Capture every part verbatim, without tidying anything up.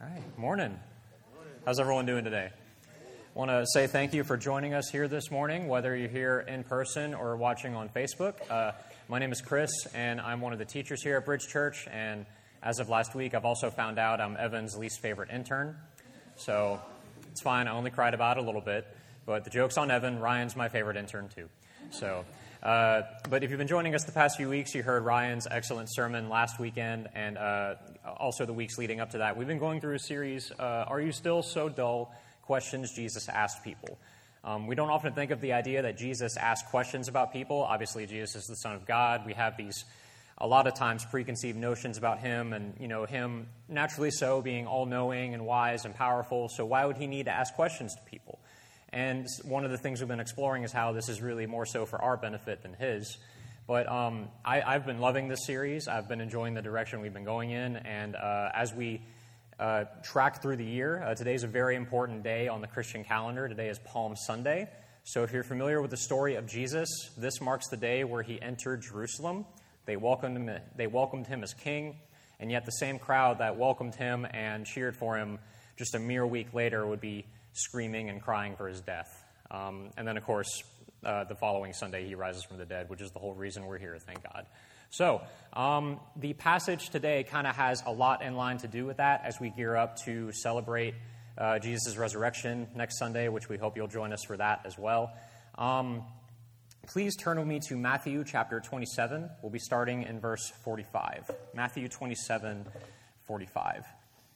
All right, morning. How's everyone doing today? I want to say thank you for joining us here this morning, whether you're here in person or watching on Facebook. Uh, my name is Chris, and I'm one of the teachers here at Bridge Church, and as of last week, I've also found out I'm Evan's least favorite intern, so it's fine. I only cried about it a little bit, but the joke's on Evan. Ryan's my favorite intern, too. So, uh, but if you've been joining us the past few weeks, you heard Ryan's excellent sermon last weekend, and uh, also the weeks leading up to that. We've been going through a series, uh, Are You Still So Dull? Questions Jesus asked people. Um, we don't often think of the idea that Jesus asked questions about people. Obviously, Jesus is the Son of God. We have these, a lot of times, preconceived notions about him, and, you know, him, naturally so, being all-knowing and wise and powerful. So why would he need to ask questions to people? And one of the things we've been exploring is how this is really more so for our benefit than his. But um, I, I've been loving this series. I've been enjoying the direction we've been going in. And uh, as we uh, track through the year, uh, today's a very important day on the Christian calendar. Today is Palm Sunday. So if you're familiar with the story of Jesus, this marks the day where he entered Jerusalem. They welcomed him, they welcomed him as king. And yet the same crowd that welcomed him and cheered for him just a mere week later would be screaming and crying for his death. Um, and then, of course, uh, the following Sunday, he rises from the dead, which is the whole reason we're here, thank God. So um, the passage today kind of has a lot in line to do with that as we gear up to celebrate uh, Jesus' resurrection next Sunday, which we hope you'll join us for that as well. Um, please turn with me to Matthew chapter twenty-seven. We'll be starting in verse forty-five. Matthew twenty-seven, forty-five.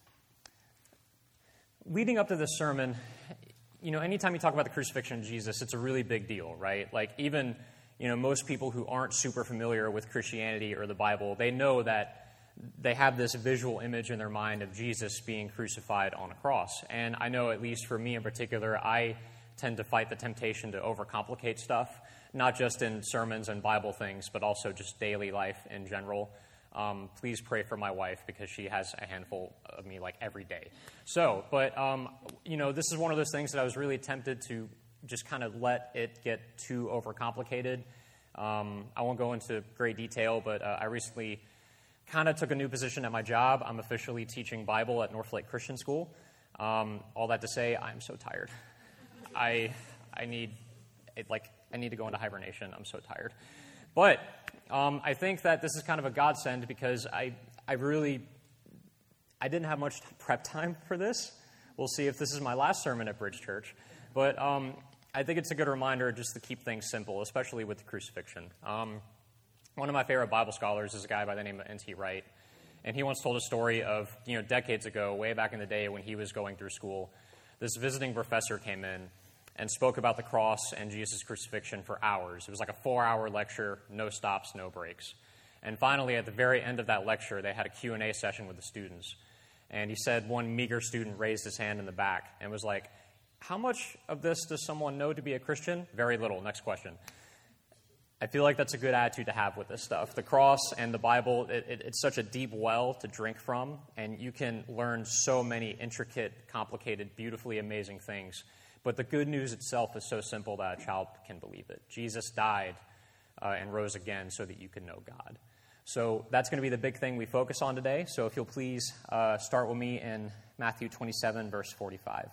Leading up to this sermon, you know, anytime you talk about the crucifixion of Jesus, it's a really big deal, right? Like even, you know, most people who aren't super familiar with Christianity or the Bible, they know that they have this visual image in their mind of Jesus being crucified on a cross. And I know, at least for me in particular, I tend to fight the temptation to overcomplicate stuff, not just in sermons and Bible things, but also just daily life in general. Um, please pray for my wife because she has a handful of me like every day. So, but, um, you know, this is one of those things that I was really tempted to just kind of let it get too overcomplicated. Um, I won't go into great detail, but uh, I recently kind of took a new position at my job. I'm officially teaching Bible at Northlake Christian School. Um, all that to say, I'm so tired. I I need, it, like, I need to go into hibernation. I'm so tired. But um, I think that this is kind of a godsend because I, I really, I didn't have much prep time for this. We'll see if this is my last sermon at Bridge Church. But um, I think it's a good reminder just to keep things simple, especially with the crucifixion. Um, one of my favorite Bible scholars is a guy by the name of N T Wright. And he once told a story of, you know, decades ago, way back in the day when he was going through school, this visiting professor came in and spoke about the cross and Jesus' crucifixion for hours. It was like a four-hour lecture, no stops, no breaks. And finally, at the very end of that lecture, they had a Q and A session with the students. And he said one meager student raised his hand in the back and was like, how much of this does someone know to be a Christian? Very little. Next question. I feel like that's a good attitude to have with this stuff. The cross and the Bible, it, it, it's such a deep well to drink from, and you can learn so many intricate, complicated, beautifully amazing things. But the good news itself is so simple that a child can believe it. Jesus died uh, and rose again so that you can know God. So that's going to be the big thing we focus on today. So if you'll please uh, start with me in Matthew twenty-seven, verse forty-five.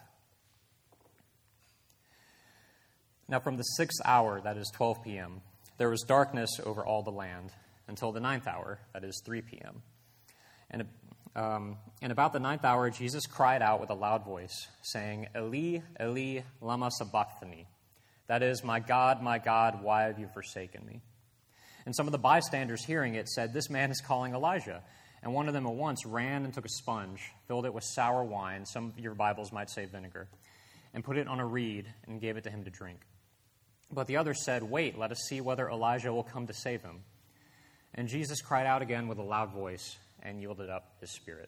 Now from the sixth hour, that is twelve p.m., there was darkness over all the land until the ninth hour, that is three p.m. And Um, and about the ninth hour, Jesus cried out with a loud voice, saying, Eli, Eli, lama sabachthani. That is, my God, my God, why have you forsaken me? And some of the bystanders hearing it said, this man is calling Elijah. And one of them at once ran and took a sponge, filled it with sour wine, some of your Bibles might say vinegar, and put it on a reed and gave it to him to drink. But the others said, wait, let us see whether Elijah will come to save him. And Jesus cried out again with a loud voice, and yielded up his spirit.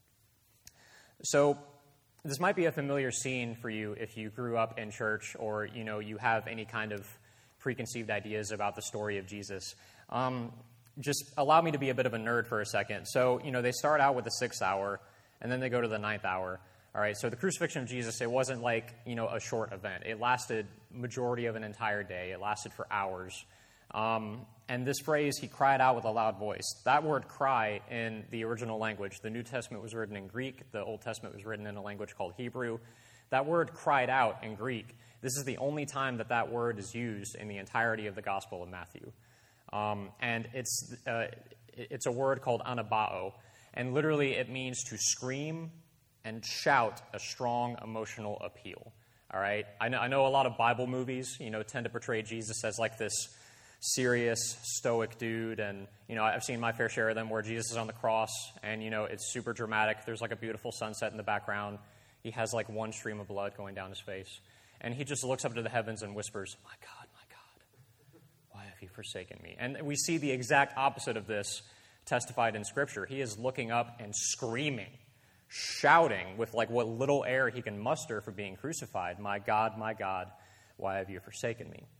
So this might be a familiar scene for you if you grew up in church or, you know, you have any kind of preconceived ideas about the story of Jesus. Um, just allow me to be a bit of a nerd for a second. So, you know, they start out with the sixth hour, and then they go to the ninth hour. All right, so the crucifixion of Jesus, it wasn't like, you know, a short event. It lasted majority of an entire day. It lasted for hours. Um, and this phrase, he cried out with a loud voice. That word cry in the original language, the New Testament was written in Greek, the Old Testament was written in a language called Hebrew. That word cried out in Greek, this is the only time that that word is used in the entirety of the Gospel of Matthew. Um, and it's, uh, it's a word called anabao, and literally it means to scream and shout a strong emotional appeal. All right? I know, I know a lot of Bible movies, you know, tend to portray Jesus as like this serious, stoic dude, and, you know, I've seen my fair share of them where Jesus is on the cross, and, you know, it's super dramatic. There's like a beautiful sunset in the background. He has like one stream of blood going down his face, and he just looks up to the heavens and whispers, "My God, my God, why have you forsaken me?" And we see the exact opposite of this testified in Scripture. He is looking up and screaming, shouting with like what little air he can muster for being crucified, "My God, my God, why have you forsaken me?"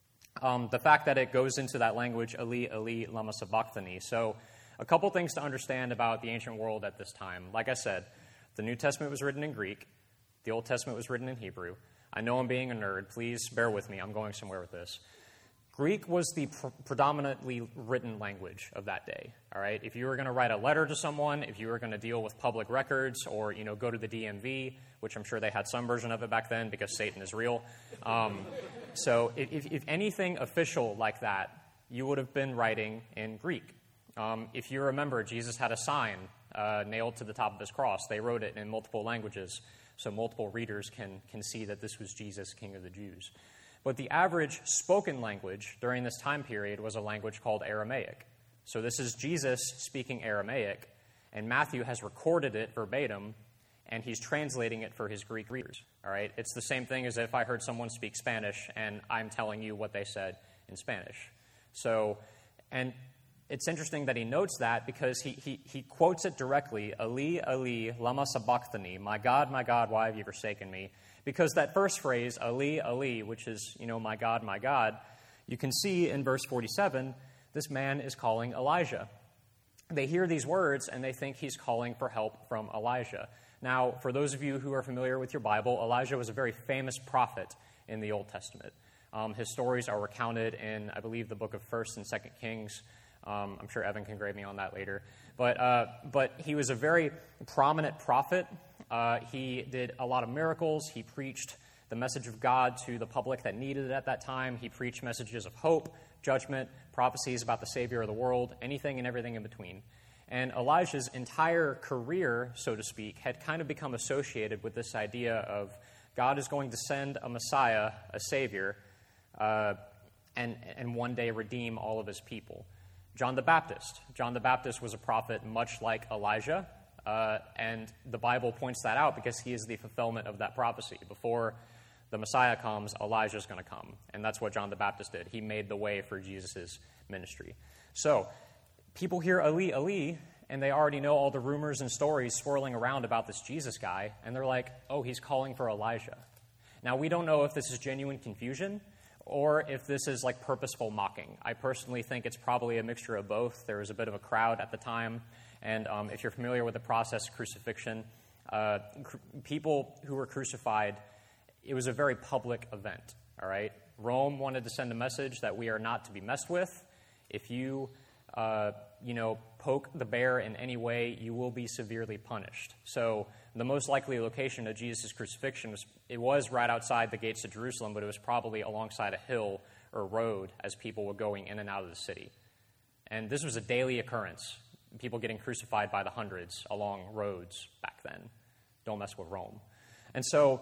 Um, the fact that it goes into that language, Eli, Eli, lama sabachthani. So a couple things to understand about the ancient world at this time. Like I said, the New Testament was written in Greek. The Old Testament was written in Hebrew. I know I'm being a nerd. Please bear with me. I'm going somewhere with this. Greek was the pr- predominantly written language of that day, all right? If you were going to write a letter to someone, if you were going to deal with public records or, you know, go to the D M V, which I'm sure they had some version of it back then because Satan is real. Um, so if, if anything official like that, you would have been writing in Greek. Um, if you remember, Jesus had a sign uh, nailed to the top of his cross. They wrote it in multiple languages so multiple readers can, can see that this was Jesus, King of the Jews. But the average spoken language during this time period was a language called Aramaic. So this is Jesus speaking Aramaic, and Matthew has recorded it verbatim, and he's translating it for his Greek readers. All right? It's the same thing as if I heard someone speak Spanish, and I'm telling you what they said in Spanish. So, and it's interesting that he notes that because he, he, he quotes it directly, "Eli, Eli, lama sabachthani," "My God, my God, why have you forsaken me?" Because that first phrase, "Eli, Eli," which is, you know, "My God, my God," you can see in verse forty-seven, this man is calling Elijah. They hear these words, and they think he's calling for help from Elijah. Now, for those of you who are familiar with your Bible, Elijah was a very famous prophet in the Old Testament. Um, his stories are recounted in, I believe, the book of First and Second Kings. Um, I'm sure Evan can grade me on that later. But uh, but he was a very prominent prophet. Uh, he did a lot of miracles. He preached the message of God to the public that needed it at that time. He preached messages of hope, judgment, prophecies about the Savior of the world, anything and everything in between. And Elijah's entire career, so to speak, had kind of become associated with this idea of God is going to send a Messiah, a Savior, uh, and, and one day redeem all of his people. John the Baptist. John the Baptist was a prophet much like Elijah, uh, and the Bible points that out because he is the fulfillment of that prophecy. Before the Messiah comes, Elijah's going to come, and that's what John the Baptist did. He made the way for Jesus' ministry. So people hear Eli, Eli, and they already know all the rumors and stories swirling around about this Jesus guy, and they're like, oh, he's calling for Elijah. Now, we don't know if this is genuine confusion or if this is like purposeful mocking. I personally think it's probably a mixture of both. There was a bit of a crowd at the time, and um, if you're familiar with the process of crucifixion, uh, cr- people who were crucified, it was a very public event, all right? Rome wanted to send a message that we are not to be messed with. If you, uh, you know, poke the bear in any way, you will be severely punished. So the most likely location of Jesus' crucifixion was, it was right outside the gates of Jerusalem, but it was probably alongside a hill or road as people were going in and out of the city. And this was a daily occurrence, people getting crucified by the hundreds along roads back then. Don't mess with Rome. And so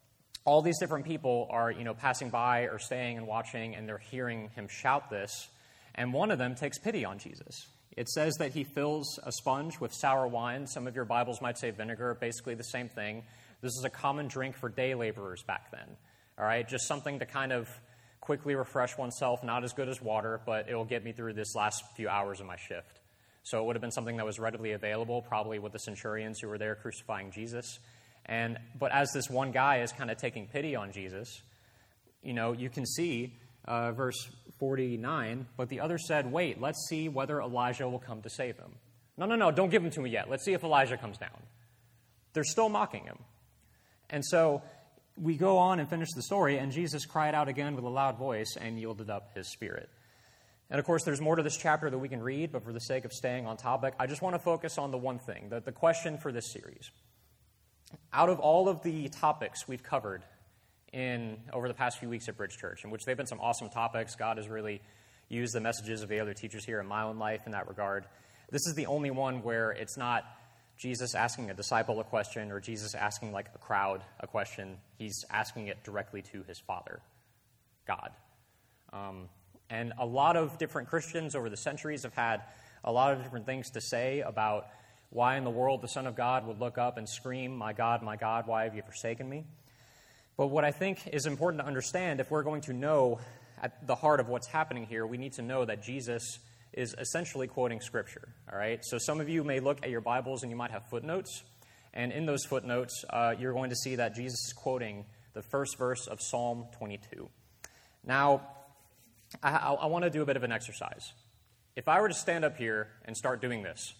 all these different people are, you know, passing by or staying and watching, and they're hearing him shout this, and one of them takes pity on Jesus. It says that he fills a sponge with sour wine. Some of your Bibles might say vinegar, basically the same thing. This is a common drink for day laborers back then, all right? Just something to kind of quickly refresh oneself, not as good as water, but it'll get me through this last few hours of my shift. So it would have been something that was readily available, probably with the centurions who were there crucifying Jesus. And but as this one guy is kind of taking pity on Jesus, you know, you can see uh, verse forty-nine, but the other said, wait, let's see whether Elijah will come to save him. No, no, no, don't give him to me yet. Let's see if Elijah comes down. They're still mocking him. And so we go on and finish the story, and Jesus cried out again with a loud voice and yielded up his spirit. And of course, there's more to this chapter that we can read, but for the sake of staying on topic, I just want to focus on the one thing, the, the question for this series. Out of all of the topics we've covered in over the past few weeks at Bridge Church, in which they've been some awesome topics, God has really used the messages of the other teachers here in my own life in that regard, this is the only one where it's not Jesus asking a disciple a question or Jesus asking like a crowd a question. He's asking it directly to his Father, God. Um, and a lot of different Christians over the centuries have had a lot of different things to say about why in the world the Son of God would look up and scream, "My God, my God, why have you forsaken me?" But what I think is important to understand, if we're going to know at the heart of what's happening here, we need to know that Jesus is essentially quoting Scripture, all right? So some of you may look at your Bibles and you might have footnotes, and in those footnotes, uh, you're going to see that Jesus is quoting the first verse of Psalm twenty-two. Now, I, I, I want to do a bit of an exercise. If I were to stand up here and start doing this,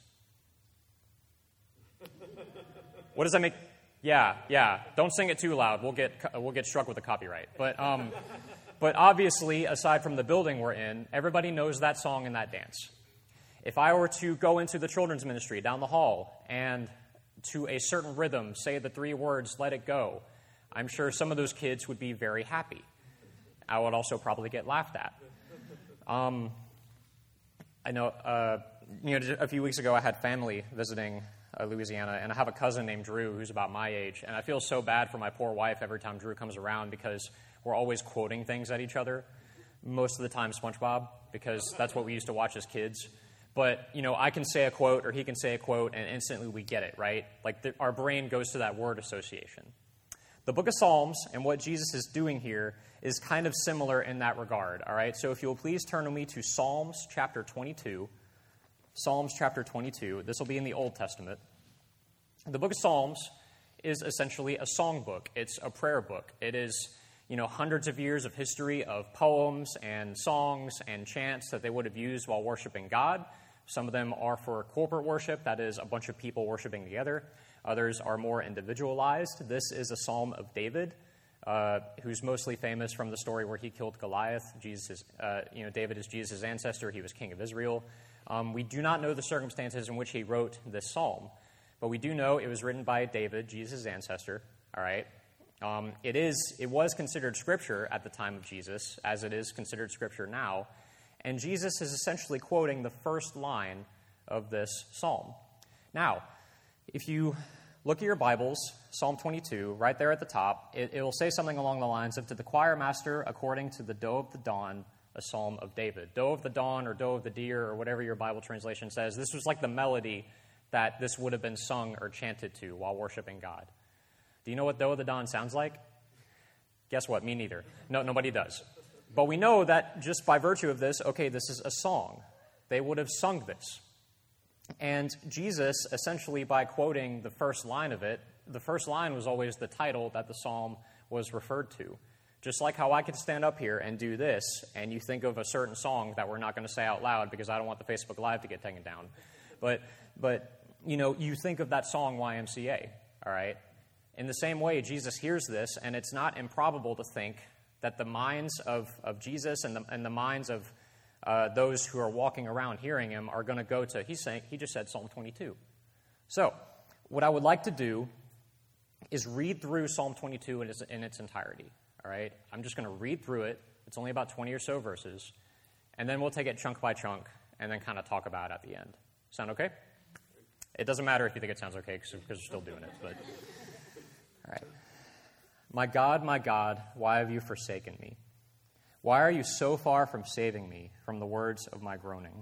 what does that make? Yeah, yeah. Don't sing it too loud. We'll get we'll get struck with a copyright. But um, but obviously, aside from the building we're in, everybody knows that song and that dance. If I were to go into the children's ministry down the hall and to a certain rhythm say the three words "Let it go," I'm sure some of those kids would be very happy. I would also probably get laughed at. Um, I know, uh, you know, a few weeks ago I had family visiting uh, Louisiana, and I have a cousin named Drew who's about my age, and I feel so bad for my poor wife every time Drew comes around because we're always quoting things at each other. Most of the time SpongeBob, because that's what we used to watch as kids. But, you know, I can say a quote or he can say a quote, and instantly we get it, right? Like the, our brain goes to that word association. The book of Psalms and what Jesus is doing here is kind of similar in that regard, all right? So if you'll please turn with me to Psalms chapter twenty-two. Psalms chapter twenty-two. This will be in the Old Testament. The book of Psalms is essentially a song book. It's a prayer book. It is, you know, hundreds of years of history of poems and songs and chants that they would have used while worshiping God. Some of them are for corporate worship, that is a bunch of people worshiping together. Others are more individualized. This is a psalm of David, uh, who's mostly famous from the story where he killed Goliath. Jesus, is, uh, you know, David is Jesus' ancestor. He was king of Israel. Um, we do not know the circumstances in which he wrote this psalm, but we do know it was written by David, Jesus' ancestor. All right. Um, it is. It was considered scripture at the time of Jesus, as it is considered scripture now. And Jesus is essentially quoting the first line of this psalm. Now, if you look at your Bibles, Psalm twenty-two, right there at the top, it, it will say something along the lines of, "To the choir master, according to the doe of the dawn, a psalm of David." Doe of the dawn or doe of the deer or whatever your Bible translation says, this was like the melody that this would have been sung or chanted to while worshiping God. Do you know what doe of the dawn sounds like? Guess what? Me neither. No, nobody does. But we know that just by virtue of this, okay, this is a song. They would have sung this. And Jesus, essentially by quoting the first line of it, the first line was always the title that the psalm was referred to. Just like how I could stand up here and do this, and you think of a certain song that we're not going to say out loud because I don't want the Facebook Live to get taken down. But, but you know, you think of that song Y M C A, all right? In the same way, Jesus hears this, and it's not improbable to think that the minds of, of Jesus and the, and the minds of uh, those who are walking around hearing him are going to go to, he's saying, he just said Psalm twenty-two. So, what I would like to do is read through Psalm twenty-two in its, in its entirety, all right? I'm just going to read through it. It's only about twenty or so verses, and then we'll take it chunk by chunk and then kind of talk about it at the end. Sound okay? It doesn't matter if you think it sounds okay because we're still doing it, but all right. "My God, my God, why have you forsaken me? Why are you so far from saving me from the words of my groaning?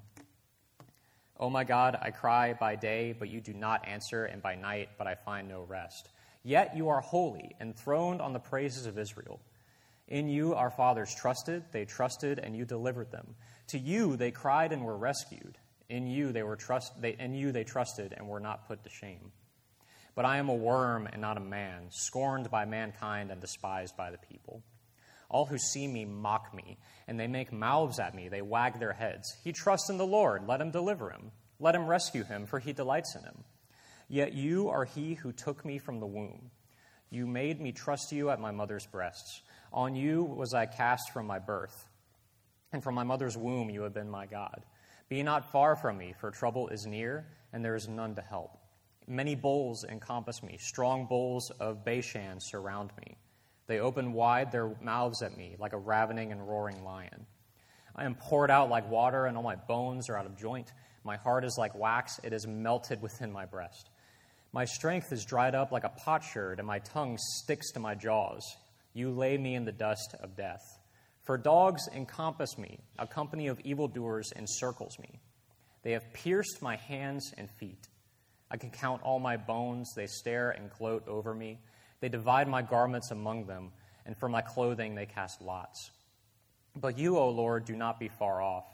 Oh my God, I cry by day, but you do not answer, and by night, but I find no rest. Yet you are holy, enthroned on the praises of Israel. In you our fathers trusted, they trusted, and you delivered them. To you they cried and were rescued. In you they were trust they in you they trusted and were not put to shame. But I am a worm and not a man, scorned by mankind and despised by the people. All who see me mock me, and they make mouths at me. They wag their heads. He trusts in the Lord. Let him deliver him. Let him rescue him, for he delights in him. Yet you are he who took me from the womb. You made me trust you at my mother's breasts. On you was I cast from my birth. and from my mother's womb you have been my God. Be not far from me, for trouble is near, and there is none to help. Many bulls encompass me, strong bulls of Bashan surround me. They open wide their mouths at me like a ravening and roaring lion. I am poured out like water, and all my bones are out of joint. My heart is like wax, it is melted within my breast. My strength is dried up like a potsherd, and my tongue sticks to my jaws. You lay me in the dust of death. For dogs encompass me, a company of evildoers encircles me. They have pierced my hands and feet. I can count all my bones. They stare and gloat over me. They divide my garments among them, and for my clothing they cast lots. But you, O Lord, do not be far off.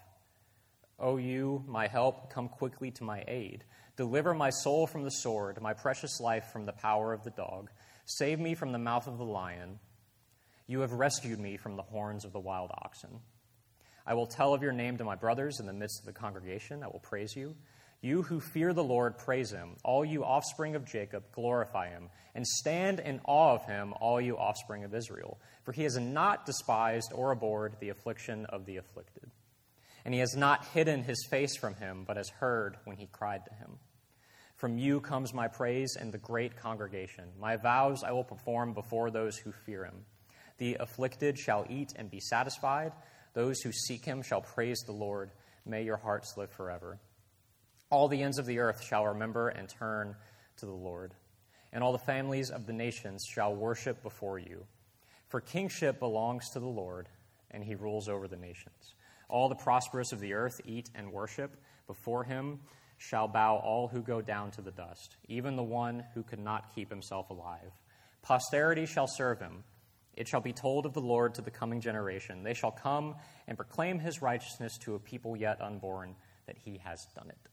O you, my help, come quickly to my aid. Deliver my soul from the sword, my precious life from the power of the dog. Save me from the mouth of the lion. You have rescued me from the horns of the wild oxen. I will tell of your name to my brothers in the midst of the congregation. I will praise you. You who fear the Lord, praise him. All you offspring of Jacob, glorify him. And stand in awe of him, all you offspring of Israel. For he has not despised or abhorred the affliction of the afflicted. And he has not hidden his face from him, but has heard when he cried to him. From you comes my praise in the great congregation. My vows I will perform before those who fear him. The afflicted shall eat and be satisfied. Those who seek him shall praise the Lord. May your hearts live forever. All the ends of the earth shall remember and turn to the Lord. And all the families of the nations shall worship before you. For kingship belongs to the Lord, and he rules over the nations. All the prosperous of the earth eat and worship. Before him shall bow all who go down to the dust, even the one who could not keep himself alive. Posterity shall serve him. It shall be told of the Lord to the coming generation. They shall come and proclaim his righteousness to a people yet unborn, that he has done it.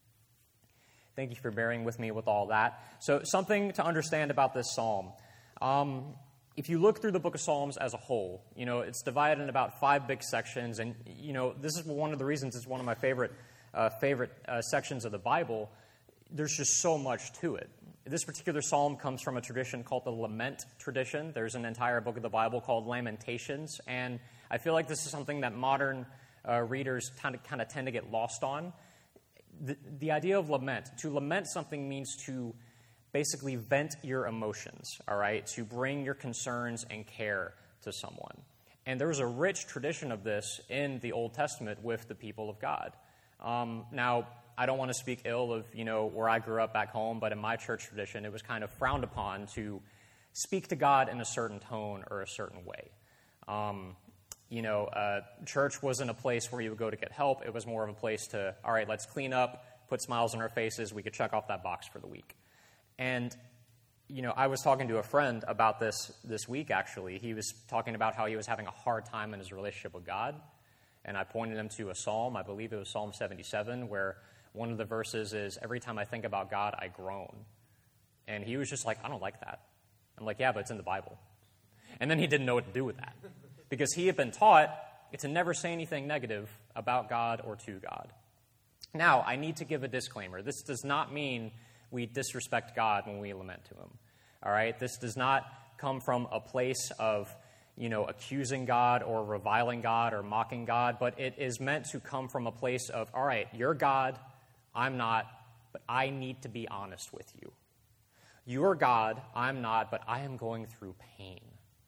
Thank you for bearing with me with all that. So something to understand about this psalm. Um, if you look through the book of Psalms as a whole, you know, it's divided in about five big sections. And, you know, this is one of the reasons it's one of my favorite, uh, favorite uh, sections of the Bible. There's just so much to it. This particular psalm comes from a tradition called the Lament tradition. There's an entire book of the Bible called Lamentations, and I feel like this is something that modern uh, readers kind of, kind of tend to get lost on. The, the idea of lament, to lament something means to basically vent your emotions, all right, to bring your concerns and care to someone. And there's a rich tradition of this in the Old Testament with the people of God. Um, now, I don't want to speak ill of, you know, where I grew up back home, but in my church tradition, it was kind of frowned upon to speak to God in a certain tone or a certain way. Um, you know, uh, church wasn't a place where you would go to get help. It was more of a place to, all right, let's clean up, put smiles on our faces. We could check off that box for the week. And, you know, I was talking to a friend about this this week, actually. He was talking about how he was having a hard time in his relationship with God. And I pointed him to a psalm. I believe it was Psalm seventy-seven, where one of the verses is, every time I think about God, I groan. And he was just like, I don't like that. I'm like, yeah, but it's in the Bible. And then he didn't know what to do with that. Because he had been taught to never say anything negative about God or to God. Now, I need to give a disclaimer. This does not mean we disrespect God when we lament to him. All right? This does not come from a place of, you know, accusing God or reviling God or mocking God, but it is meant to come from a place of, all right, you're God, I'm not, but I need to be honest with you. You're God, I'm not, but I am going through pain.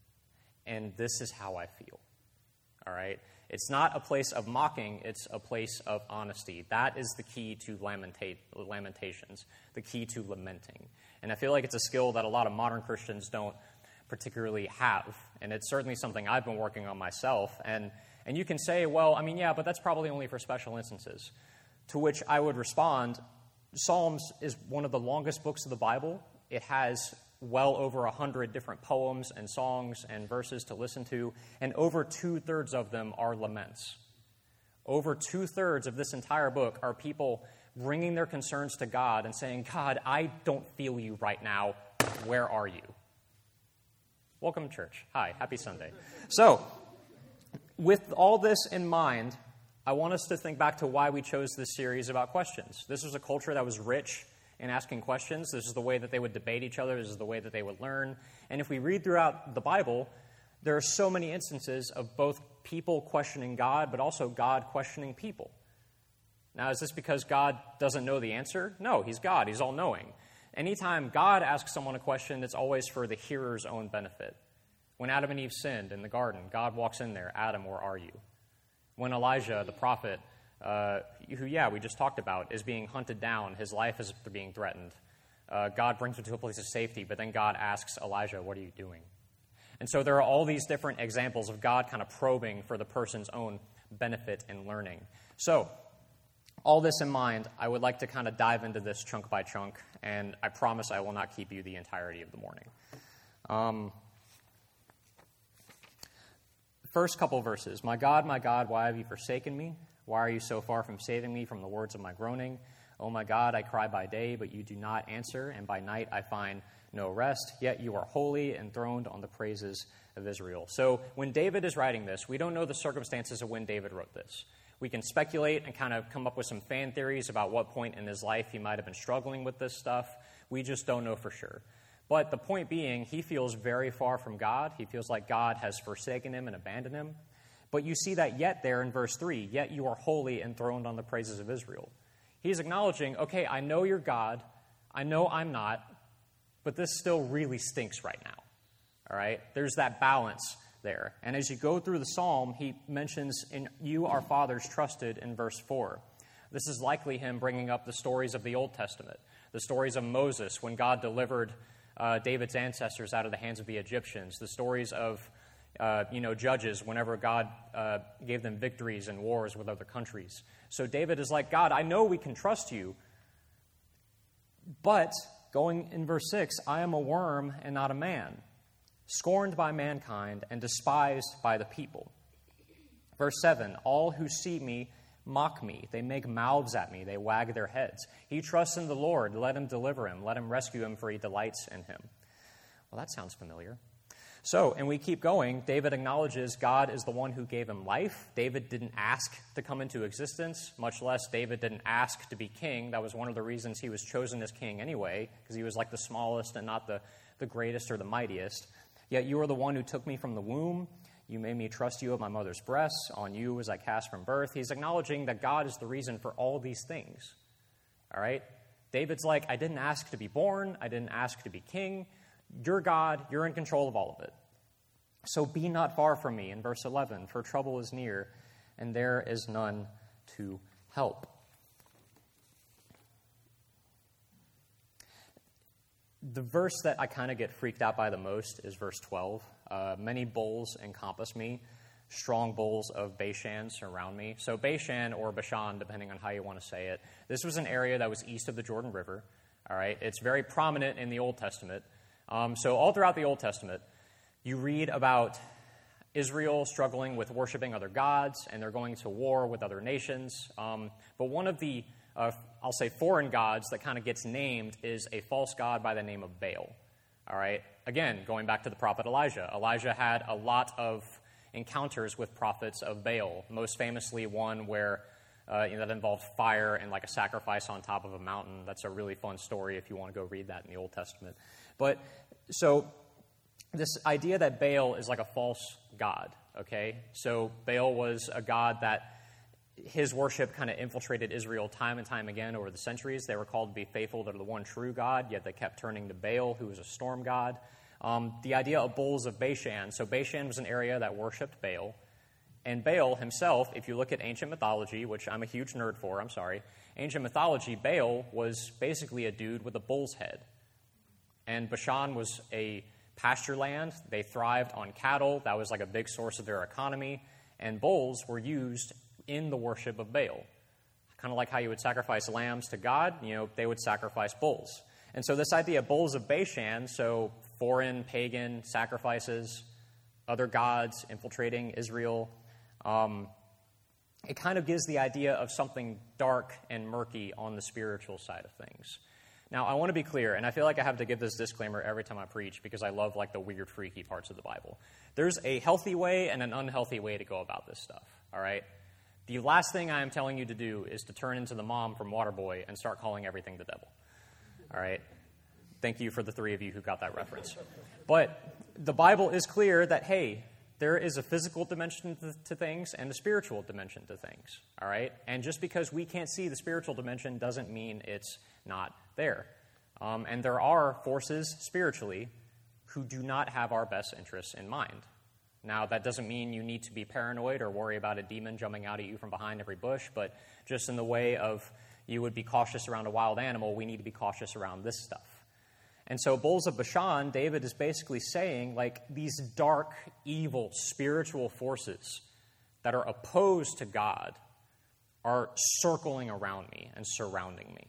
And this is how I feel. All right? It's not a place of mocking, it's a place of honesty. That is the key to lamentate, lamentations, the key to lamenting. And I feel like it's a skill that a lot of modern Christians don't particularly have. And it's certainly something I've been working on myself. And, and you can say, well, I mean, yeah, but that's probably only for special instances. To which I would respond, Psalms is one of the longest books of the Bible. It has well over a hundred different poems and songs and verses to listen to, and over two-thirds of them are laments. Over two-thirds of this entire book are people bringing their concerns to God and saying, God, I don't feel you right now. Where are you? Welcome to church. Hi, happy Sunday. So, with all this in mind, I want us to think back to why we chose this series about questions. This was a culture that was rich in asking questions. This is the way that they would debate each other. This is the way that they would learn. And if we read throughout the Bible, there are so many instances of both people questioning God, but also God questioning people. Now, is this because God doesn't know the answer? No, he's God. He's all-knowing. Anytime God asks someone a question, it's always for the hearer's own benefit. When Adam and Eve sinned in the garden, God walks in there, Adam, where are you? When Elijah, the prophet, uh, who, yeah, we just talked about, is being hunted down, his life is being threatened, uh, God brings him to a place of safety, but then God asks Elijah, what are you doing? And so there are all these different examples of God kind of probing for the person's own benefit and learning. So, all this in mind, I would like to kind of dive into this chunk by chunk, and I promise I will not keep you the entirety of the morning. Um, first couple verses. My God, my God, why have you forsaken me? Why are you so far from saving me from the words of my groaning? Oh my God, I cry by day, but you do not answer, and by night I find no rest. Yet you are holy, enthroned on the praises of Israel. So when David is writing this, we don't know the circumstances of when David wrote this. We can speculate and kind of come up with some fan theories about what point in his life he might have been struggling with this stuff. We just don't know for sure. But the point being, he feels very far from God. He feels like God has forsaken him and abandoned him. But you see that yet there in verse three, yet you are holy, enthroned on the praises of Israel. He's acknowledging, okay, I know you're God. I know I'm not. But this still really stinks right now. All right? There's that balance there. And as you go through the psalm, he mentions, in you our fathers trusted in verse four. This is likely him bringing up the stories of the Old Testament, the stories of Moses when God delivered uh, David's ancestors out of the hands of the Egyptians, the stories of uh, you know Judges whenever God uh, gave them victories in wars with other countries. So David is like, God, I know we can trust you, but going in verse six, I am a worm and not a man, scorned by mankind and despised by the people. Verse seven, all who see me mock me. They make mouths at me. They wag their heads. He trusts in the Lord. Let him deliver him. Let him rescue him, for he delights in him. Well, that sounds familiar. So, and we keep going. David acknowledges God is the one who gave him life. David didn't ask to come into existence, much less David didn't ask to be king. That was one of the reasons he was chosen as king anyway, because he was like the smallest and not the, the greatest or the mightiest. Yet you are the one who took me from the womb. You made me trust you at my mother's breasts. On you was I cast from birth. He's acknowledging that God is the reason for all these things. All right? David's like, I didn't ask to be born. I didn't ask to be king. You're God. You're in control of all of it. So be not far from me, in verse eleven, for trouble is near, and there is none to help. The verse that I kind of get freaked out by the most is verse twelve. Uh, Many bulls encompass me. Strong bulls of Bashan surround me. So Bashan, or Bashan, depending on how you want to say it, this was an area that was east of the Jordan River. All right, it's very prominent in the Old Testament. Um, so all throughout the Old Testament, you read about Israel struggling with worshiping other gods, and they're going to war with other nations. Um, but one of the, uh, I'll say, foreign gods that kind of gets named is a false god by the name of Baal. All right? Again, going back to the prophet Elijah. Elijah had a lot of encounters with prophets of Baal, most famously one where uh, you know, that involved fire and like a sacrifice on top of a mountain. That's a really fun story if you want to go read that in the Old Testament. But so this idea that Baal is like a false god, okay? So Baal was a god that his worship kind of infiltrated Israel time and time again over the centuries. They were called to be faithful to the one true God, yet they kept turning to Baal, who was a storm god. Um, the idea of bulls of Bashan. So Bashan was an area that worshipped Baal. And Baal himself, if you look at ancient mythology, which I'm a huge nerd for, I'm sorry, ancient mythology, Baal was basically a dude with a bull's head. And Bashan was a pasture land. They thrived on cattle. That was like a big source of their economy. And bulls were used in the worship of Baal. Kind of like how you would sacrifice lambs to God, you know, they would sacrifice bulls. And so this idea of bulls of Bashan, so foreign, pagan sacrifices, other gods infiltrating Israel, um, it kind of gives the idea of something dark and murky on the spiritual side of things. Now, I want to be clear, and I feel like I have to give this disclaimer every time I preach because I love like the weird, freaky parts of the Bible. There's a healthy way and an unhealthy way to go about this stuff, all right? The last thing I am telling you to do is to turn into the mom from Waterboy and start calling everything the devil, all right? Thank you for the three of you who got that reference. But the Bible is clear that, hey, there is a physical dimension to, to things and a spiritual dimension to things, all right? And just because we can't see the spiritual dimension doesn't mean it's not there. Um, and there are forces spiritually who do not have our best interests in mind. Now, that doesn't mean you need to be paranoid or worry about a demon jumping out at you from behind every bush, but just in the way of you would be cautious around a wild animal, we need to be cautious around this stuff. And so Bulls of Bashan, David is basically saying, like, these dark, evil, spiritual forces that are opposed to God are circling around me and surrounding me.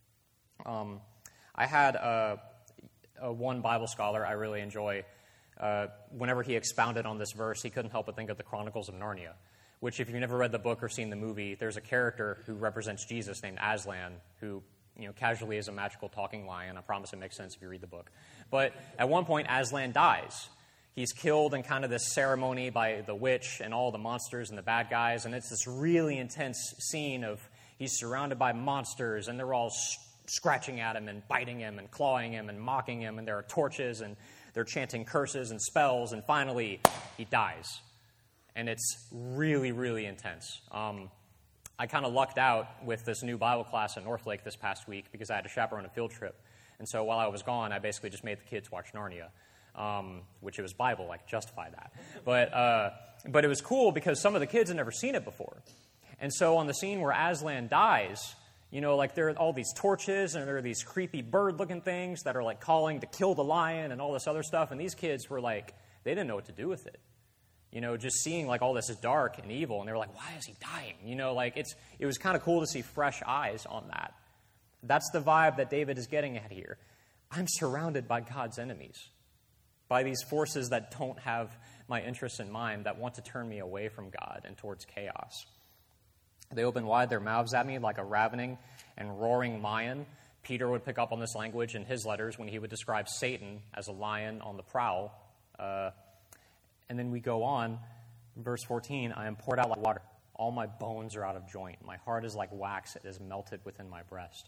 Um, I had a, a one Bible scholar I really enjoy. Uh, whenever he expounded on this verse, he couldn't help but think of the Chronicles of Narnia, which, if you've never read the book or seen the movie, there's a character who represents Jesus named Aslan, who, you know, casually is a magical talking lion. I promise it makes sense if you read the book. But at one point, Aslan dies. He's killed in kind of this ceremony by the witch and all the monsters and the bad guys, and it's this really intense scene of he's surrounded by monsters, and they're all s- scratching at him and biting him and clawing him and mocking him, and there are torches, and they're chanting curses and spells, and finally, he dies. And it's really, really intense. Um, I kind of lucked out with this new Bible class at Northlake this past week because I had to chaperone a field trip. And so while I was gone, I basically just made the kids watch Narnia, um, which it was Bible. I could justify that. But, uh, but it was cool because some of the kids had never seen it before. And so on the scene where Aslan dies, you know, like there are all these torches and there are these creepy bird-looking things that are like calling to kill the lion and all this other stuff. And these kids were like, they didn't know what to do with it. You know, just seeing like all this is dark and evil. And they were like, why is he dying? You know, like it's it was kind of cool to see fresh eyes on that. That's the vibe that David is getting at here. I'm surrounded by God's enemies, by these forces that don't have my interests in mind, that want to turn me away from God and towards chaos. They open wide their mouths at me like a ravening and roaring lion. Peter would pick up on this language in his letters when he would describe Satan as a lion on the prowl. Uh, and then we go on, verse fourteen, I am poured out like water. All my bones are out of joint. My heart is like wax. It is melted within my breast.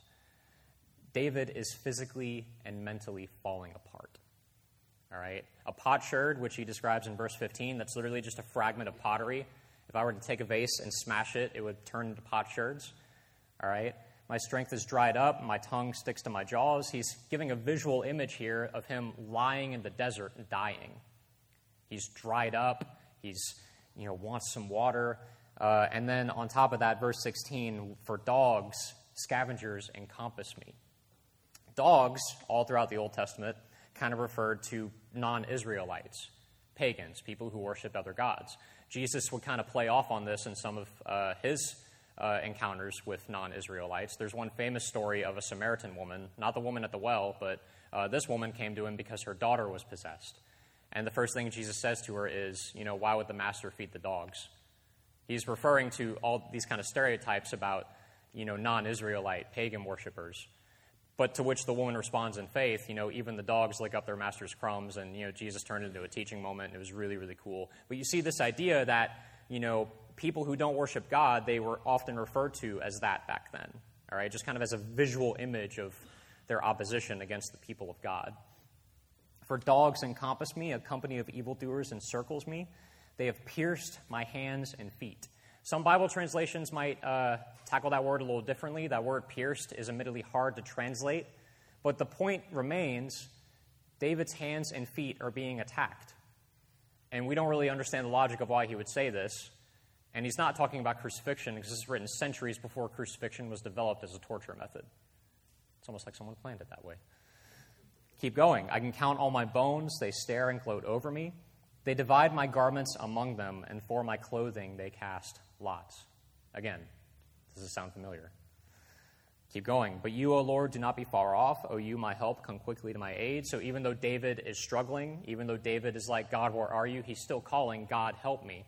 David is physically and mentally falling apart. All right? A potsherd, which he describes in verse fifteen, that's literally just a fragment of pottery. If I were to take a vase and smash it, it would turn into potsherds. All right? My strength is dried up. My tongue sticks to my jaws. He's giving a visual image here of him lying in the desert and dying. He's dried up. He's, you know, wants some water. Uh, and then on top of that, verse sixteen, for dogs, scavengers encompass me. Dogs, all throughout the Old Testament, kind of referred to non-Israelites, pagans, people who worshipped other gods. Jesus would kind of play off on this in some of uh, his uh, encounters with non-Israelites. There's one famous story of a Samaritan woman, not the woman at the well, but uh, this woman came to him because her daughter was possessed. And the first thing Jesus says to her is, you know, why would the master feed the dogs? He's referring to all these kind of stereotypes about, you know, non-Israelite pagan worshipers. But to which the woman responds in faith, you know, even the dogs lick up their master's crumbs, and, you know, Jesus turned it into a teaching moment, and it was really, really cool. But you see this idea that, you know, people who don't worship God, they were often referred to as that back then, all right, just kind of as a visual image of their opposition against the people of God. For dogs encompass me, a company of evildoers encircles me. They have pierced my hands and feet. Some Bible translations might uh, tackle that word a little differently. That word pierced is admittedly hard to translate. But the point remains, David's hands and feet are being attacked. And we don't really understand the logic of why he would say this. And he's not talking about crucifixion because this is written centuries before crucifixion was developed as a torture method. It's almost like someone planned it that way. Keep going. I can count all my bones. They stare and gloat over me. They divide my garments among them, and for my clothing they cast lots. Again, does this sound familiar? Keep going. But you, O Lord, do not be far off. O you, my help, come quickly to my aid. So even though David is struggling, even though David is like, God, where are you? He's still calling, God, help me.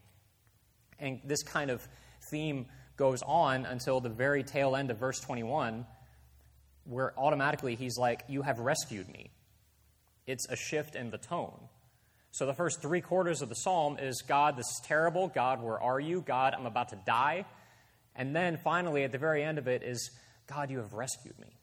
And this kind of theme goes on until the very tail end of verse twenty-one, where automatically he's like, you have rescued me. It's a shift in the tone. So the first three quarters of the psalm is, God, this is terrible. God, where are you? God, I'm about to die. And then finally, at the very end of it is, God, you have rescued me.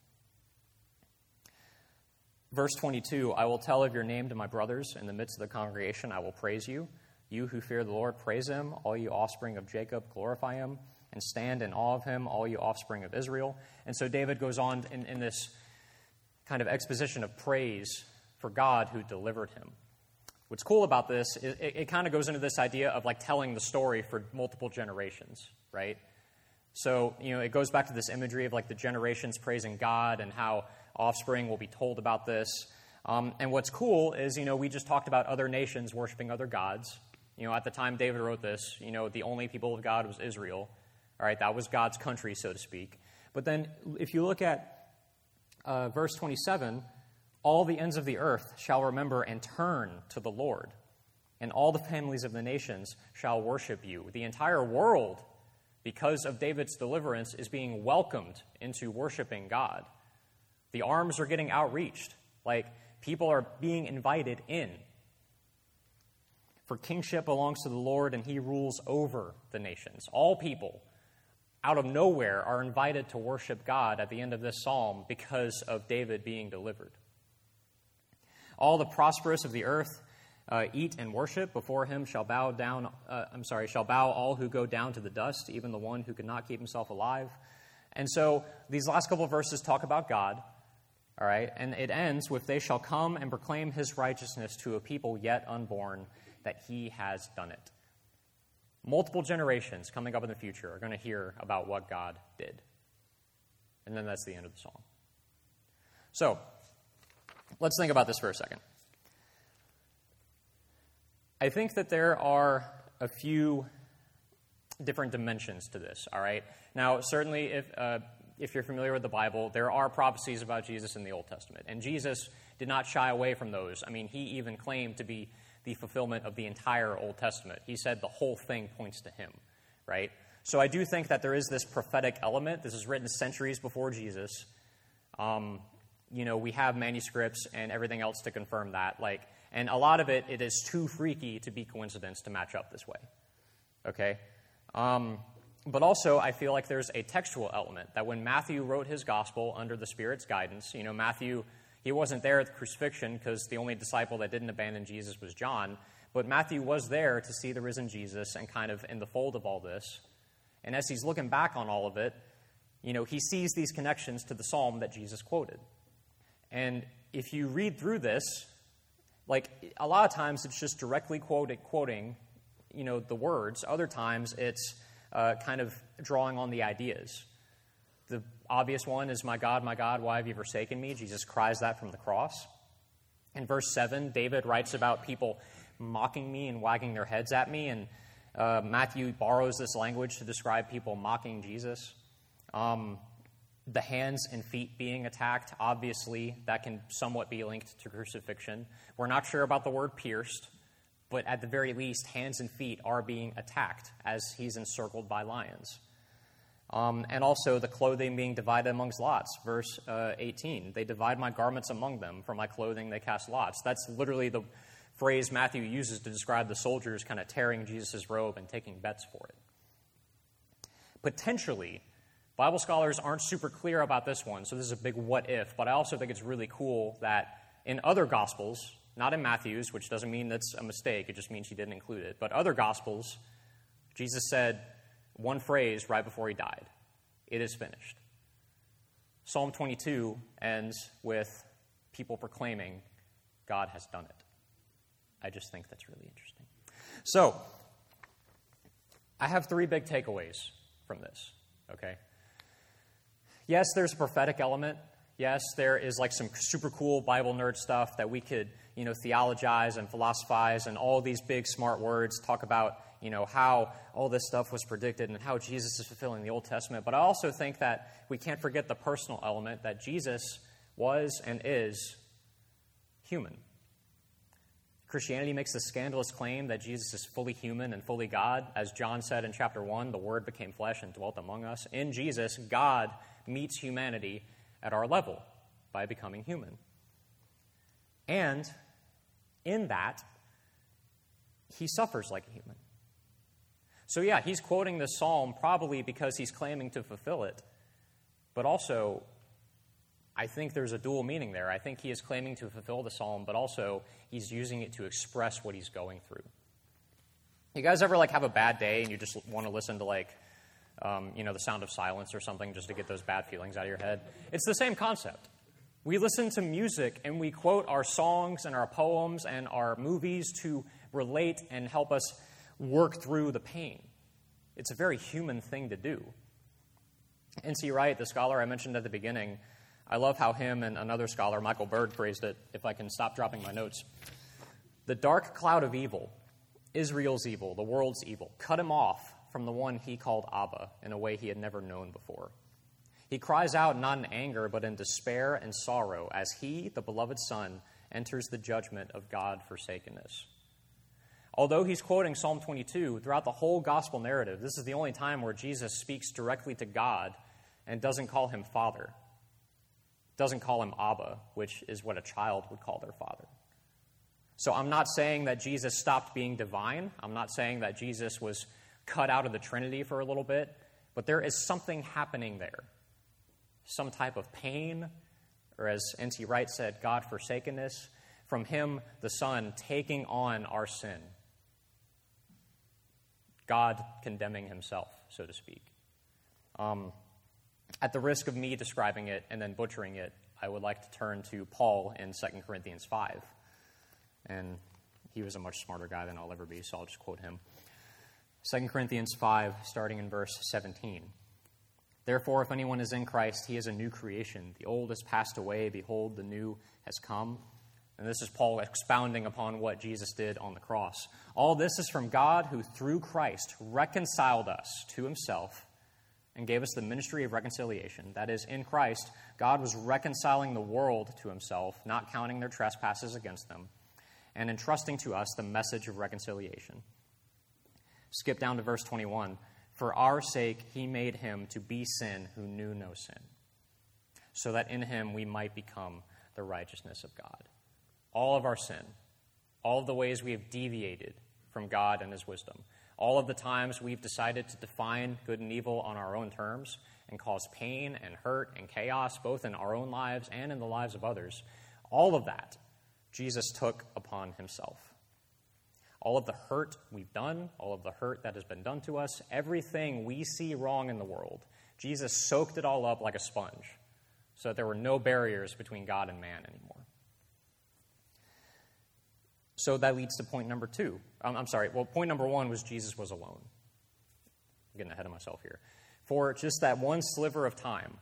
Verse twenty-two, I will tell of your name to my brothers. In the midst of the congregation, I will praise you. You who fear the Lord, praise him. All you offspring of Jacob, glorify him. And stand in awe of him, all you offspring of Israel. And so David goes on in, in this kind of exposition of praise for God who delivered him. What's cool about this is it, it kind of goes into this idea of like telling the story for multiple generations, right? So, you know, it goes back to this imagery of like the generations praising God and how offspring will be told about this. Um, and what's cool is, you know, we just talked about other nations worshiping other gods. You know, at the time David wrote this, you know, the only people of God was Israel. All right, that was God's country, so to speak. But then if you look at uh, verse twenty-seven, all the ends of the earth shall remember and turn to the Lord, and all the families of the nations shall worship you. The entire world, because of David's deliverance, is being welcomed into worshiping God. The arms are getting outreached. Like, people are being invited in. For kingship belongs to the Lord, and he rules over the nations. All people, out of nowhere, are invited to worship God at the end of this psalm because of David being delivered. All the prosperous of the earth uh, eat and worship. Before him shall bow down, uh, I'm sorry, shall bow all who go down to the dust, even the one who could not keep himself alive. And so these last couple of verses talk about God, all right? And it ends with, they shall come and proclaim his righteousness to a people yet unborn, that he has done it. Multiple generations coming up in the future are going to hear about what God did. And then that's the end of the song. So, let's think about this for a second. I think that there are a few different dimensions to this, all right? Now, certainly, if uh, if you're familiar with the Bible, there are prophecies about Jesus in the Old Testament. And Jesus did not shy away from those. I mean, he even claimed to be the fulfillment of the entire Old Testament. He said the whole thing points to him, right? So I do think that there is this prophetic element. This is written centuries before Jesus. Um, you know, we have manuscripts and everything else to confirm that. Like, and a lot of it, it is too freaky to be coincidence to match up this way, okay? Um, but also, I feel like there's a textual element, that when Matthew wrote his gospel under the Spirit's guidance, you know, Matthew, he wasn't there at the crucifixion because the only disciple that didn't abandon Jesus was John, but Matthew was there to see the risen Jesus and kind of in the fold of all this. And as he's looking back on all of it, you know, he sees these connections to the psalm that Jesus quoted. And if you read through this, like, a lot of times it's just directly quoted, quoting, you know, the words. Other times it's uh, kind of drawing on the ideas. The obvious one is, my God, my God, why have you forsaken me? Jesus cries that from the cross. In verse seven, David writes about people mocking me and wagging their heads at me, and uh, Matthew borrows this language to describe people mocking Jesus. Um, the hands and feet being attacked, obviously, that can somewhat be linked to crucifixion. We're not sure about the word pierced, but at the very least, hands and feet are being attacked as he's encircled by lions. Um, and also the clothing being divided amongst lots. Verse uh, eighteen, they divide my garments among them. For my clothing they cast lots. That's literally the phrase Matthew uses to describe the soldiers kind of tearing Jesus' robe and taking bets for it. Potentially, Bible scholars aren't super clear about this one, so this is a big what if, but I also think it's really cool that in other Gospels, not in Matthew's, which doesn't mean that's a mistake, it just means he didn't include it, but other Gospels, Jesus said one phrase right before he died: it is finished. Psalm twenty-two ends with people proclaiming, God has done it. I just think that's really interesting. So, I have three big takeaways from this, okay? Yes, there's a prophetic element. Yes, there is like some super cool Bible nerd stuff that we could, you know, theologize and philosophize, and all these big smart words talk about, you know, how all this stuff was predicted and how Jesus is fulfilling the Old Testament. But I also think that we can't forget the personal element, that Jesus was and is human. Christianity makes the scandalous claim that Jesus is fully human and fully God. As John said in chapter one, the Word became flesh and dwelt among us. In Jesus, God meets humanity at our level by becoming human. And in that, he suffers like a human. So yeah, he's quoting the psalm probably because he's claiming to fulfill it. But also, I think there's a dual meaning there. I think he is claiming to fulfill the psalm, but also he's using it to express what he's going through. You guys ever like have a bad day and you just want to listen to like, um, you know, The Sound of Silence or something just to get those bad feelings out of your head? It's the same concept. We listen to music and we quote our songs and our poems and our movies to relate and help us work through the pain. It's a very human thing to do. N C Wright, the scholar I mentioned at the beginning, I love how him and another scholar, Michael Bird, phrased it, if I can stop dropping my notes. The dark cloud of evil, Israel's evil, the world's evil, cut him off from the one he called Abba in a way he had never known before. He cries out not in anger, but in despair and sorrow as he, the beloved Son, enters the judgment of God-forsakenness. Although he's quoting Psalm twenty-two, throughout the whole gospel narrative, this is the only time where Jesus speaks directly to God and doesn't call him Father, doesn't call him Abba, which is what a child would call their father. So I'm not saying that Jesus stopped being divine. I'm not saying that Jesus was cut out of the Trinity for a little bit, but there is something happening there. Some type of pain, or as N T Wright said, God-forsakenness, from him, the Son, taking on our sin. God condemning himself, so to speak. Um, at the risk of me describing it and then butchering it, I would like to turn to Paul in Second Corinthians five. And he was a much smarter guy than I'll ever be, so I'll just quote him. Second Corinthians five, starting in verse seventeen. Therefore, if anyone is in Christ, he is a new creation. The old has passed away. Behold, the new has come. And this is Paul expounding upon what Jesus did on the cross. All this is from God, who through Christ reconciled us to himself and gave us the ministry of reconciliation. That is, in Christ, God was reconciling the world to himself, not counting their trespasses against them, and entrusting to us the message of reconciliation. Skip down to verse twenty-one. For our sake he made him to be sin who knew no sin, so that in him we might become the righteousness of God. All of our sin, all of the ways we have deviated from God and his wisdom, all of the times we've decided to define good and evil on our own terms and cause pain and hurt and chaos both in our own lives and in the lives of others, all of that Jesus took upon himself. All of the hurt we've done, all of the hurt that has been done to us, everything we see wrong in the world, Jesus soaked it all up like a sponge so that there were no barriers between God and man anymore. So that leads to point number two. Um, I'm sorry, well, point number one was Jesus was alone. I'm getting ahead of myself here. For just that one sliver of time,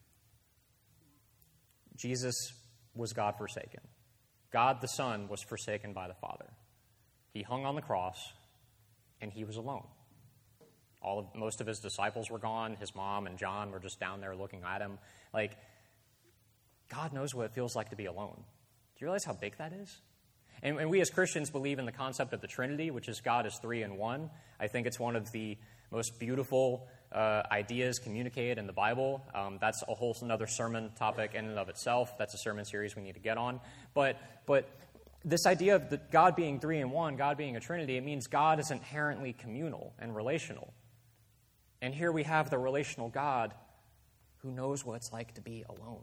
Jesus was God-forsaken. God the Son was forsaken by the Father. He hung on the cross, and he was alone. All of, most of his disciples were gone. His mom and John were just down there looking at him. Like, God knows what it feels like to be alone. Do you realize how big that is? And, and we as Christians believe in the concept of the Trinity, which is God is three in one. I think it's one of the most beautiful uh, ideas communicated in the Bible. Um, that's a whole another sermon topic in and of itself. That's a sermon series we need to get on. But but this idea of the God being three in one, God being a Trinity, it means God is inherently communal and relational. And here we have the relational God who knows what it's like to be alone.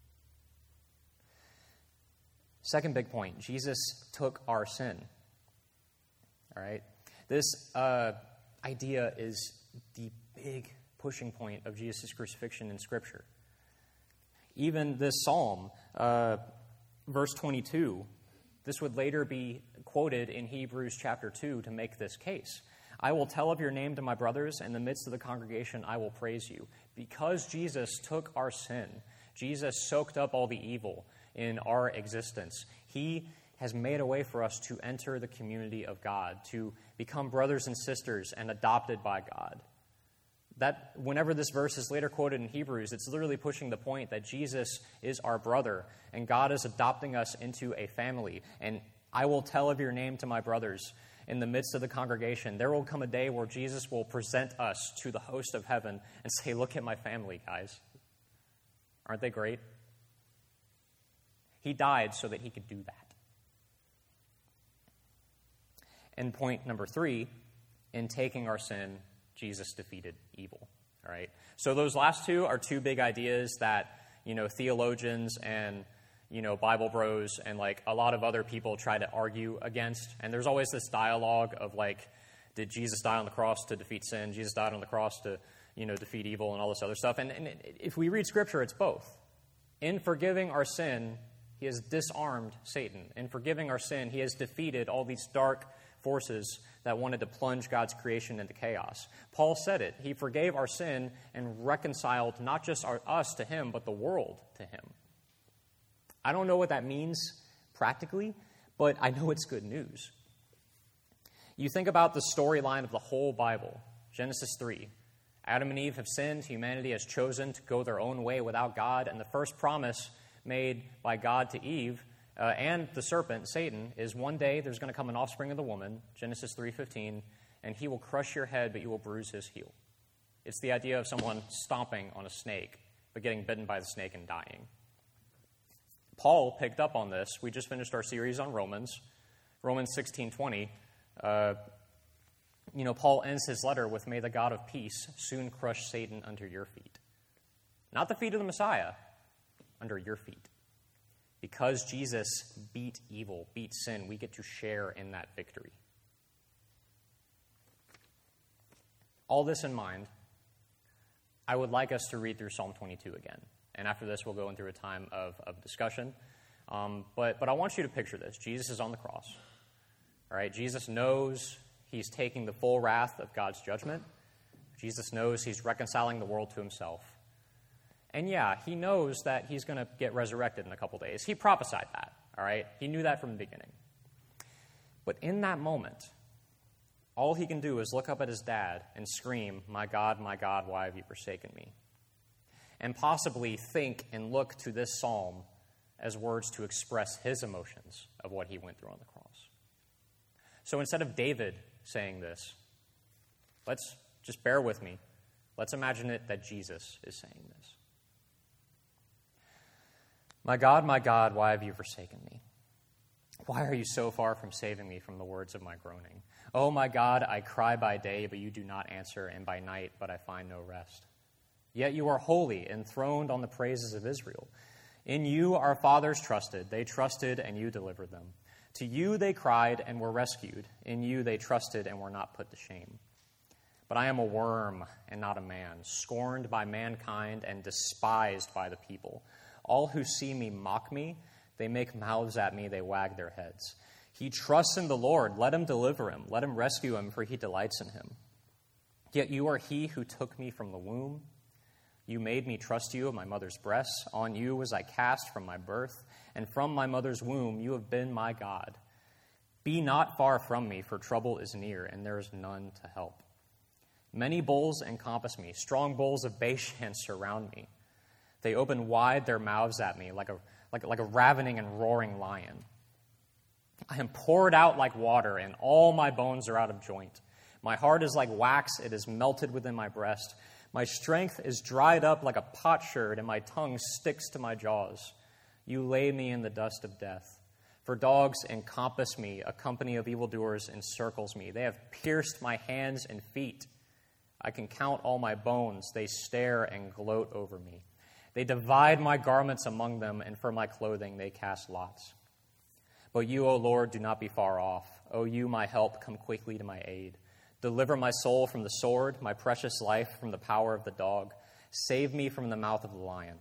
Second big point, Jesus took our sin. All right? This uh, idea is the big pushing point of Jesus' crucifixion in Scripture. Even this psalm, uh, verse twenty-two, this would later be quoted in Hebrews chapter two to make this case. I will tell of your name to my brothers. In the midst of the congregation, I will praise you. Because Jesus took our sin, Jesus soaked up all the evil in our existence. He has made a way for us to enter the community of God, to become brothers and sisters and adopted by God. That whenever this verse is later quoted in Hebrews, it's literally pushing the point that Jesus is our brother and God is adopting us into a family. And I will tell of your name to my brothers in the midst of the congregation. There will come a day where Jesus will present us to the host of heaven and say, look at my family, guys. Aren't they great? He died so that he could do that. And point number three, in taking our sin, Jesus defeated evil. All right. So those last two are two big ideas that, you know, theologians and, you know, Bible bros and like a lot of other people try to argue against. And there's always this dialogue of like, Did Jesus die on the cross to defeat sin? Jesus died on the cross to, you know, defeat evil and all this other stuff. And, and if we read Scripture, it's both. In forgiving our sin, he has disarmed Satan. In forgiving our sin, he has defeated all these dark forces that wanted to plunge God's creation into chaos. Paul said it. He forgave our sin and reconciled not just our, us to him, but the world to him. I don't know what that means practically, but I know it's good news. You think about the storyline of the whole Bible, Genesis three. Adam and Eve have sinned. Humanity has chosen to go their own way without God. And the first promise made by God to Eve uh, and the serpent, Satan, is one day there's going to come an offspring of the woman, Genesis three fifteen, and he will crush your head, but you will bruise his heel. It's the idea of someone stomping on a snake, but getting bitten by the snake and dying. Paul picked up on this. We just finished our series on Romans, Romans sixteen twenty. Uh, you know, Paul ends his letter with, "May the God of peace soon crush Satan under your feet." Not the feet of the Messiah, under your feet. Because Jesus beat evil, beat sin, we get to share in that victory. All this in mind, I would like us to read through Psalm twenty-two again. And after this, we'll go into a time of, of discussion. Um, but, but I want you to picture this. Jesus is on the cross. All right, Jesus knows he's taking the full wrath of God's judgment. Jesus knows he's reconciling the world to himself. And yeah, he knows that he's going to get resurrected in a couple days. He prophesied that, all right? He knew that from the beginning. But in that moment, all he can do is look up at his dad and scream, "My God, my God, why have you forsaken me?" And possibly think and look to this psalm as words to express his emotions of what he went through on the cross. So instead of David saying this, let's just bear with me. Let's imagine it that Jesus is saying this. "My God, my God, why have you forsaken me? Why are you so far from saving me from the words of my groaning? Oh, my God, I cry by day, but you do not answer, and by night, but I find no rest. Yet you are holy, enthroned on the praises of Israel. In you our fathers trusted. They trusted, and you delivered them. To you they cried and were rescued. In you they trusted and were not put to shame. But I am a worm and not a man, scorned by mankind and despised by the people. All who see me mock me. They make mouths at me. They wag their heads. He trusts in the Lord. Let him deliver him. Let him rescue him, for he delights in him. Yet you are he who took me from the womb. You made me trust you at my mother's breasts. On you was I cast from my birth, and from my mother's womb you have been my God. Be not far from me, for trouble is near, and there is none to help. Many bulls encompass me. Strong bulls of Bashan surround me. They open wide their mouths at me like a, like, like a ravening and roaring lion. I am poured out like water, and all my bones are out of joint. My heart is like wax. It is melted within my breast. My strength is dried up like a potsherd, and my tongue sticks to my jaws. You lay me in the dust of death. For dogs encompass me. A company of evildoers encircles me. They have pierced my hands and feet. I can count all my bones. They stare and gloat over me. They divide my garments among them, and for my clothing they cast lots. But you, O Lord, do not be far off. O you, my help, come quickly to my aid. Deliver my soul from the sword, my precious life from the power of the dog. Save me from the mouth of the lion.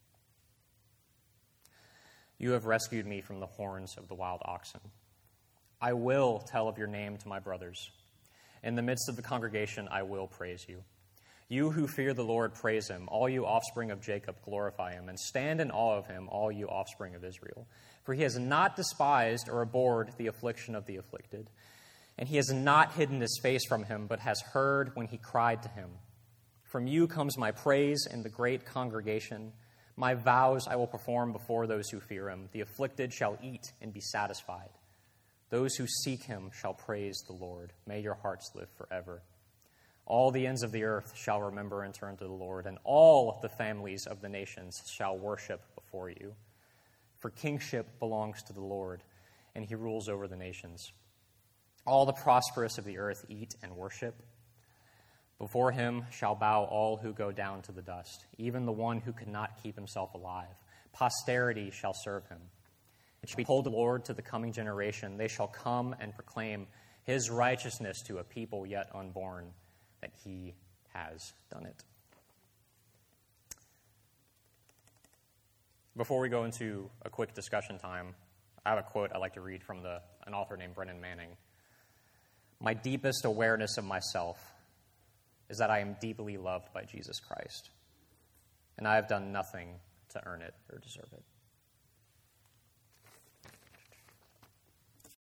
You have rescued me from the horns of the wild oxen. I will tell of your name to my brothers. In the midst of the congregation, I will praise you. You who fear the Lord, praise him. All you offspring of Jacob, glorify him. And stand in awe of him, all you offspring of Israel. For he has not despised or abhorred the affliction of the afflicted. And he has not hidden his face from him, but has heard when he cried to him. From you comes my praise in the great congregation. My vows I will perform before those who fear him. The afflicted shall eat and be satisfied. Those who seek him shall praise the Lord. May your hearts live forever. All the ends of the earth shall remember and turn to the Lord, and all the families of the nations shall worship before you. For kingship belongs to the Lord, and he rules over the nations. All the prosperous of the earth eat and worship. Before him shall bow all who go down to the dust, even the one who could not keep himself alive. Posterity shall serve him. It shall behold the Lord to the coming generation. They shall come and proclaim, his righteousness to a people yet unborn, that he has done it. Before we go into a quick discussion time, I have a quote I'd like to read from the, an author named Brennan Manning. My deepest awareness of myself is that I am deeply loved by Jesus Christ, and I have done nothing to earn it or deserve it.